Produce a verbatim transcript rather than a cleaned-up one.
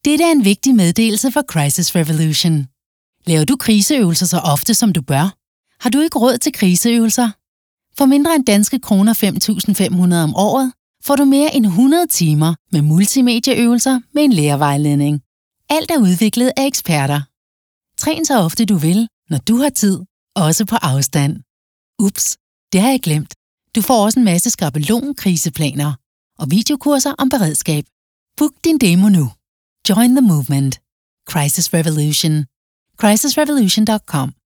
Dette er en vigtig meddelelse fra Crisis Revolution. Laver du kriseøvelser så ofte, som du bør? Har du ikke råd til kriseøvelser? For mindre end danske kroner fem tusind fem hundrede om året, får du mere end hundrede timer med multimedieøvelser med en lærervejledning. Alt er udviklet af eksperter. Træn så ofte du vil, når du har tid, også på afstand. Ups, det har jeg glemt. Du får også en masse skabelon-kriseplaner og videokurser om beredskab. Book din demo nu. Join the movement. Crisis Revolution. crisis revolution dot com